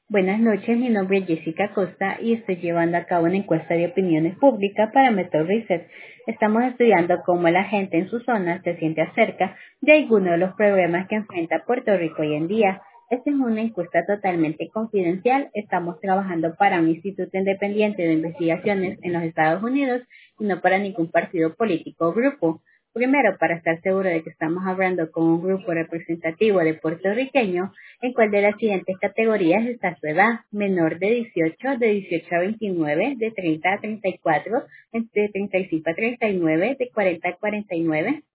Buenas noches, mi nombre es Jessica Costa y estoy llevando a cabo una encuesta de opiniones públicas para Method Research. Estamos estudiando cómo la gente en su zona se siente acerca de algunos de los problemas que enfrenta Puerto Rico hoy en día. Esta es una encuesta totalmente confidencial. Estamos trabajando para un instituto independiente de investigaciones en los Estados Unidos y no para ningún partido político o grupo. Primero, para estar seguro de que estamos hablando con un grupo representativo de puertorriqueños, ¿en cuál de las siguientes categorías está su edad? Menor de 18, de 18 a 29, de 30 a 34, de 35 a 39, de 40 a 49.